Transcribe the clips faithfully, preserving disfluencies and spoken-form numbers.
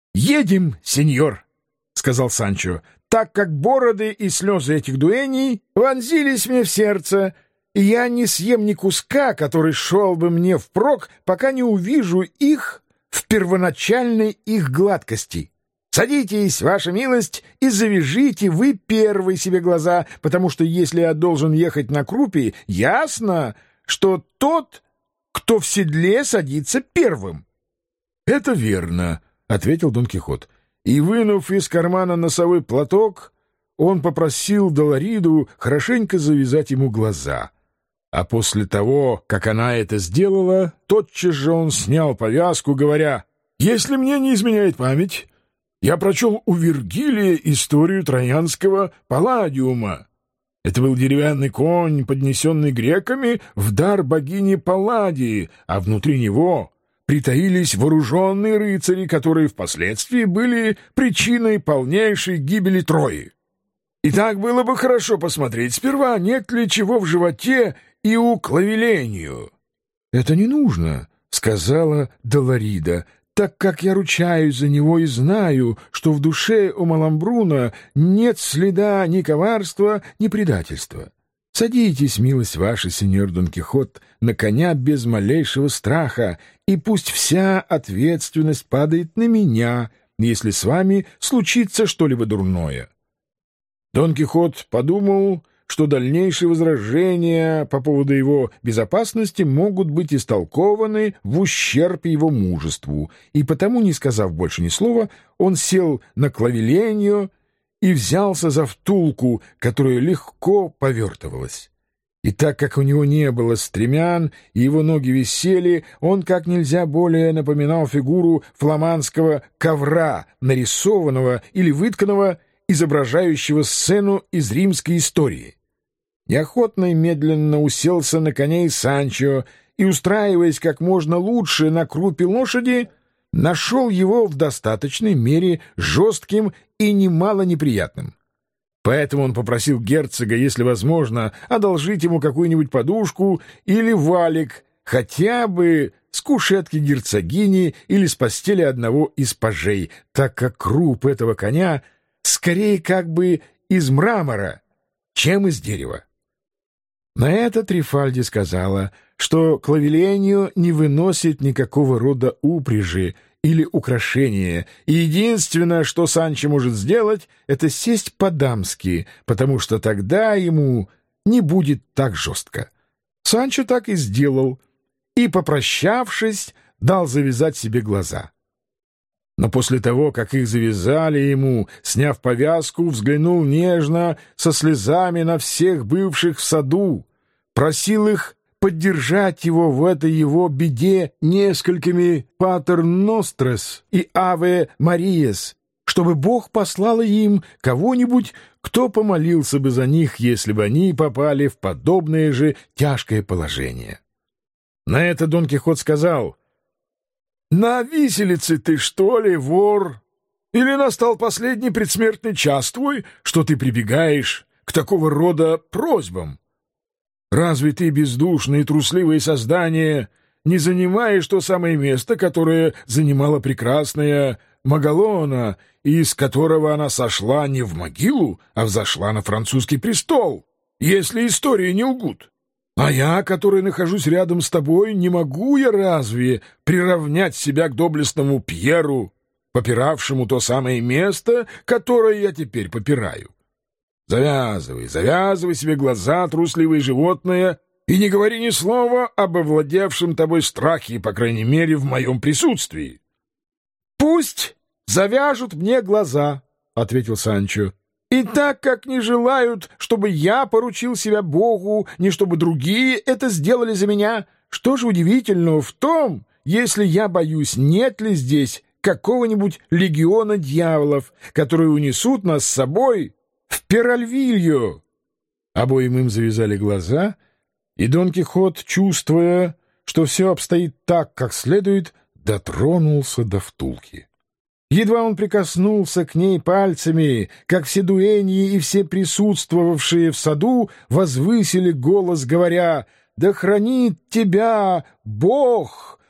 «Едем, сеньор», — сказал Санчо, «так как бороды и слезы этих дуэней вонзились мне в сердце, и я не съем ни куска, который шел бы мне впрок, пока не увижу их в первоначальной их гладкости. Садитесь, ваша милость, и завяжите вы первый себе глаза, потому что если я должен ехать на крупе, ясно, что тот, кто в седле, садится первым». «Это верно», — ответил Дон Кихот, и, вынув из кармана носовой платок, он попросил Долориду хорошенько завязать ему глаза. А после того, как она это сделала, тотчас же он снял повязку, говоря: «Если мне не изменяет память, я прочел у Вергилия историю троянского Палладиума. Это был деревянный конь, поднесенный греками в дар богине Палладии, а внутри него притаились вооруженные рыцари, которые впоследствии были причиной полнейшей гибели Трои. И так было бы хорошо посмотреть сперва, нет ли чего в животе и у Клавелению». «Это не нужно», — сказала Долорида, «так как я ручаюсь за него и знаю, что в душе у Маламбруна нет следа ни коварства, ни предательства. Садитесь, милость ваша, сеньор Дон Кихот, на коня без малейшего страха, и пусть вся ответственность падает на меня, если с вами случится что-либо дурное». Дон Кихот подумал, что дальнейшие возражения по поводу его безопасности могут быть истолкованы в ущерб его мужеству, и потому, не сказав больше ни слова, он сел на Клавеленью и взялся за втулку, которая легко повертывалась. И так как у него не было стремян и его ноги висели, он как нельзя более напоминал фигуру фламандского ковра, нарисованного или вытканного, изображающего сцену из римской истории. Неохотно и медленно уселся на коне и Санчо и, устраиваясь как можно лучше на крупе лошади, нашел его в достаточной мере жестким и немало неприятным. Поэтому он попросил герцога, если возможно, одолжить ему какую-нибудь подушку или валик, хотя бы с кушетки герцогини или с постели одного из пажей, так как круп этого коня скорее как бы из мрамора, чем из дерева. На это Трифальди сказала, что Клавелению не выносит никакого рода упряжи или украшения, и единственное, что Санчо может сделать, это сесть по-дамски, потому что тогда ему не будет так жестко. Санчо так и сделал, и, попрощавшись, дал завязать себе глаза. Но после того, как их завязали ему, сняв повязку, взглянул нежно, со слезами на всех бывших в саду, просил их поддержать его в этой его беде несколькими «Патер Нострес» и «Аве Мариес», чтобы Бог послал им кого-нибудь, кто помолился бы за них, если бы они попали в подобное же тяжкое положение. На это Дон Кихот сказал: «На виселице ты, что ли, вор? Или настал последний предсмертный час твой, что ты прибегаешь к такого рода просьбам? Разве ты, бездушное и трусливое создание, не занимаешь то самое место, которое занимала прекрасная Магалона, из которого она сошла не в могилу, а взошла на французский престол, если истории не лгут? А я, который нахожусь рядом с тобой, не могу я разве приравнять себя к доблестному Пьеру, попиравшему то самое место, которое я теперь попираю? Завязывай, завязывай себе глаза, трусливое животное, и не говори ни слова об овладевшем тобой страхе, по крайней мере, в моем присутствии». «Пусть завяжут мне глаза», — ответил Санчо. «И так как не желают, чтобы я поручил себя Богу, ни чтобы другие это сделали за меня, что же удивительного в том, если я боюсь, нет ли здесь какого-нибудь легиона дьяволов, которые унесут нас с собой в Перальвилью?» Обоим им завязали глаза, и Дон Кихот, чувствуя, что все обстоит так, как следует, дотронулся до втулки. Едва он прикоснулся к ней пальцами, как все дуэньи и все присутствовавшие в саду возвысили голос, говоря: «Да хранит тебя Бог,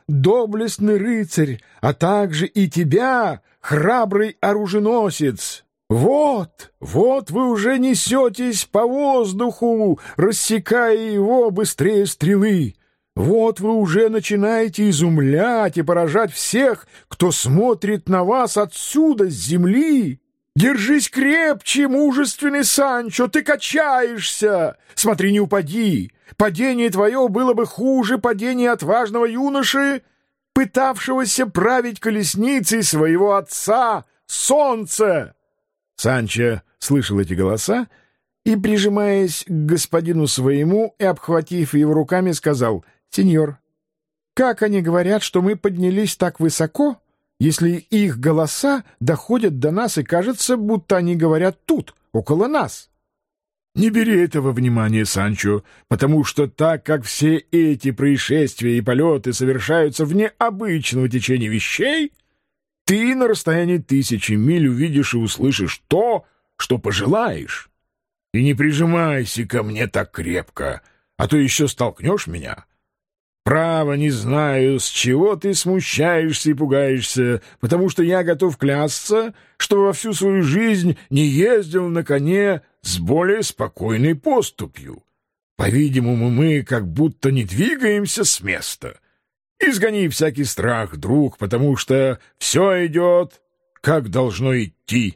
доблестный рыцарь, а также и тебя, храбрый оруженосец. Вот, вот вы уже несетесь по воздуху, рассекая его быстрее стрелы. Вот вы уже начинаете изумлять и поражать всех, кто смотрит на вас отсюда, с земли. Держись крепче, мужественный Санчо, ты качаешься. Смотри, не упади. Падение твое было бы хуже падения отважного юноши, пытавшегося править колесницей своего отца, солнце. Санчо слышал эти голоса и, прижимаясь к господину своему и обхватив его руками, сказал: «Сеньор, как они говорят, что мы поднялись так высоко, если их голоса доходят до нас, и кажется, будто они говорят тут, около нас?» «Не бери этого внимания, Санчо, потому что так как все эти происшествия и полеты совершаются вне обычного течения вещей, ты на расстоянии тысячи миль увидишь и услышишь то, что пожелаешь. И не прижимайся ко мне так крепко, а то еще столкнешь меня. Право, не знаю, с чего ты смущаешься и пугаешься, потому что я готов клясться, что во всю свою жизнь не ездил на коне с более спокойной поступью. По-видимому, мы как будто не двигаемся с места. Изгони всякий страх, друг, потому что все идет, как должно идти,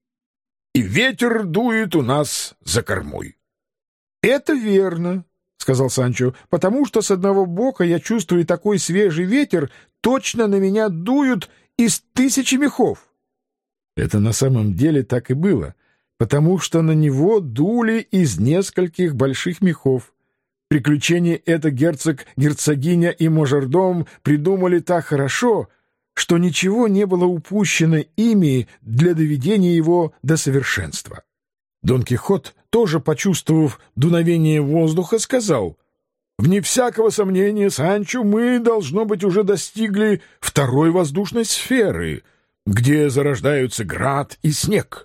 и ветер дует у нас за кормой». «Это верно», — сказал Санчо, — «потому что с одного бока я чувствую такой свежий ветер, точно на меня дуют из тысячи мехов». Это на самом деле так и было, потому что на него дули из нескольких больших мехов. Приключение это герцог, герцогиня и мажордом придумали так хорошо, что ничего не было упущено ими для доведения его до совершенства. Дон Кихот, тоже почувствовав дуновение воздуха, сказал: «Вне всякого сомнения, Санчо, мы, должно быть, уже достигли второй воздушной сферы, где зарождаются град и снег.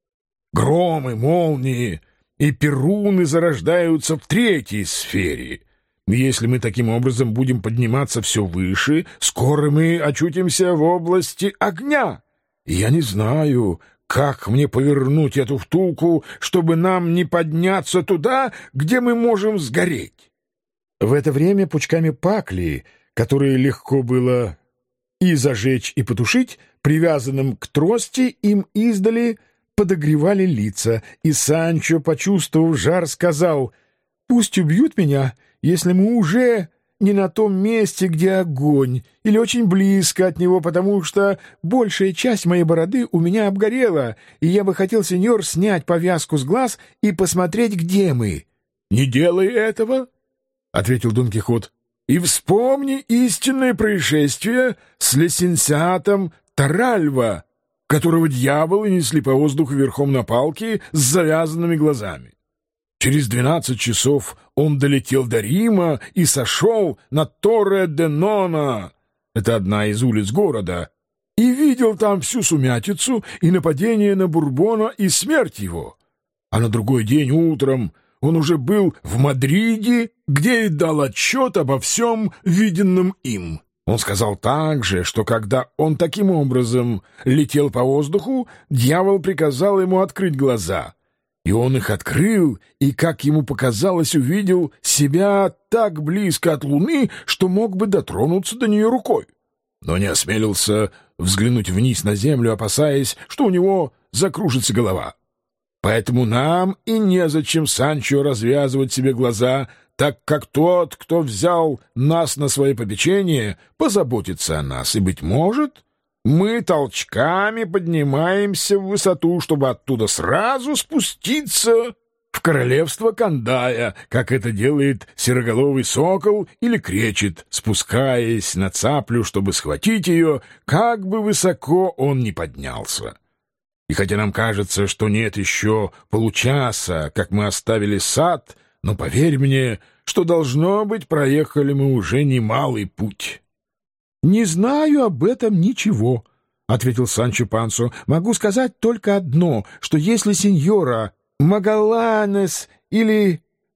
Громы, молнии и перуны зарождаются в третьей сфере. Если мы таким образом будем подниматься все выше, скоро мы очутимся в области огня. И я не знаю, как мне повернуть эту втулку, чтобы нам не подняться туда, где мы можем сгореть». В это время пучками пакли, которые легко было и зажечь, и потушить, привязанным к трости, им издали подогревали лица, и Санчо, почувствовав жар, сказал: «Пусть убьют меня, если мы уже не на том месте, где огонь, или очень близко от него, потому что большая часть моей бороды у меня обгорела, и я бы хотел, сеньор, снять повязку с глаз и посмотреть, где мы». «Не делай этого», — ответил Дон Кихот, — «и вспомни истинное происшествие с лисенциатом Таральва, которого дьяволы несли по воздуху верхом на палке с завязанными глазами. Через двенадцать часов он долетел до Рима и сошел на Торре-де-Нона, это одна из улиц города, и видел там всю сумятицу и нападение на Бурбона и смерть его. А на другой день утром он уже был в Мадриде, где и дал отчет обо всем виденном им. Он сказал также, что когда он таким образом летел по воздуху, дьявол приказал ему открыть глаза. И он их открыл, и, как ему показалось, увидел себя так близко от луны, что мог бы дотронуться до нее рукой. Но не осмелился взглянуть вниз на землю, опасаясь, что у него закружится голова. Поэтому нам и незачем, Санчо, развязывать себе глаза, так как тот, кто взял нас на свое попечение, позаботится о нас, и, быть может, мы толчками поднимаемся в высоту, чтобы оттуда сразу спуститься в королевство Кандая, как это делает сероголовый сокол или кречет, спускаясь на цаплю, чтобы схватить ее, как бы высоко он ни поднялся. И хотя нам кажется, что нет еще получаса, как мы оставили сад, но поверь мне, что, должно быть, проехали мы уже немалый путь». «Не знаю об этом ничего», — ответил Санчо Пансо. «Могу сказать только одно, что если сеньора Магалланес или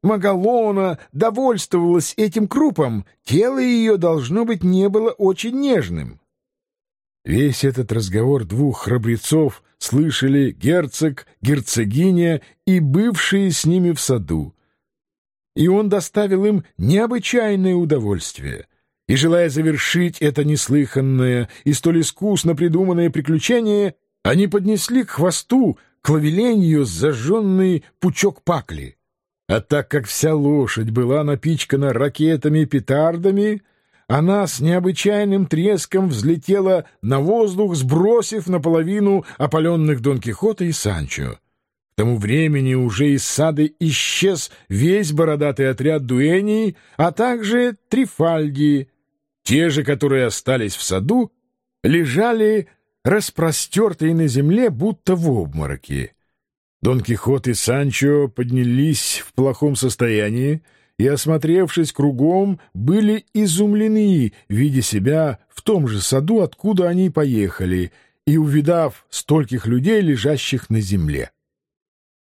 Магалона довольствовалась этим крупом, тело ее, должно быть, не было очень нежным. Весь этот разговор двух храбрецов слышали герцог, герцогиня и бывшие с ними в саду. И он доставил им необычайное удовольствие. И, желая завершить это неслыханное и столь искусно придуманное приключение, они поднесли к хвосту клавеленью зажженный пучок пакли. А так как вся лошадь была напичкана ракетами и петардами, она с необычайным треском взлетела на воздух, сбросив наполовину опаленных Дон Кихота и Санчо. К тому времени уже из сада исчез весь бородатый отряд дуэней, а также Трифальди. Те же, которые остались в саду, лежали распростертые на земле, будто в обмороке. Дон Кихот и Санчо поднялись в плохом состоянии и, осмотревшись кругом, были изумлены, видя себя в том же саду, откуда они поехали, и увидав стольких людей, лежащих на земле.